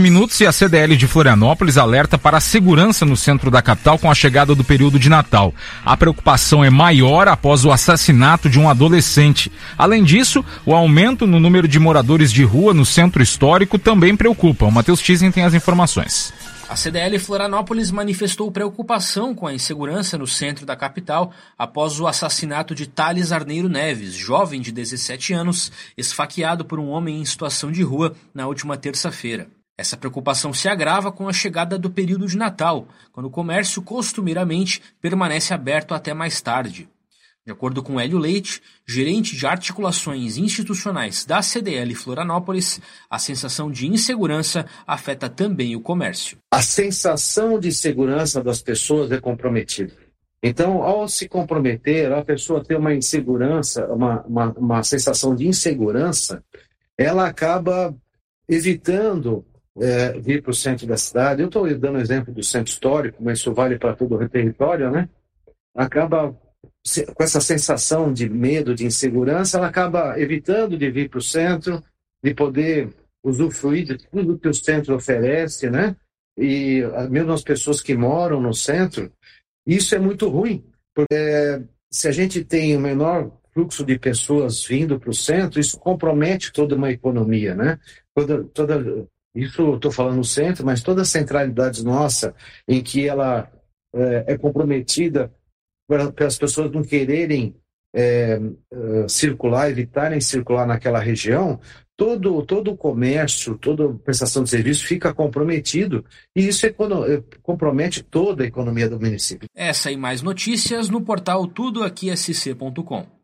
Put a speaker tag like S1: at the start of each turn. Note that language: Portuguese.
S1: Minutos e a CDL de Florianópolis alerta para a segurança no centro da capital com a chegada do período de Natal. A preocupação é maior após o assassinato de um adolescente. Além disso, o aumento no número de moradores de rua no centro histórico também preocupa. O Matheus Thyssen tem as informações.
S2: A CDL Florianópolis manifestou preocupação com a insegurança no centro da capital após o assassinato de Thales Arneiro Neves, jovem de 17 anos, esfaqueado por um homem em situação de rua na última terça-feira. Essa preocupação se agrava com a chegada do período de Natal, quando o comércio costumeiramente permanece aberto até mais tarde. De acordo com Hélio Leite, gerente de articulações institucionais da CDL Florianópolis, a sensação de insegurança afeta também o comércio.
S3: A sensação de segurança das pessoas é comprometida. Então, ao se comprometer, a pessoa ter uma insegurança, uma sensação de insegurança, ela acaba evitando vir para o centro da cidade. Eu estou dando exemplo do centro histórico, mas isso vale para todo o território, né? Acaba com essa sensação de medo, de insegurança, ela acaba evitando de vir para o centro, de poder usufruir de tudo que o centro oferece, né? E mesmo as pessoas que moram no centro, isso é muito ruim, porque se a gente tem o menor fluxo de pessoas vindo para o centro, isso compromete toda uma economia, né? Isso estou falando no centro, mas toda a centralidade nossa, em que ela é comprometida para as pessoas não quererem circular, evitarem circular naquela região, todo o comércio, toda a prestação de serviço fica comprometido e isso compromete toda a economia do município.
S2: Essa e mais notícias no portal tudoaquisc.com.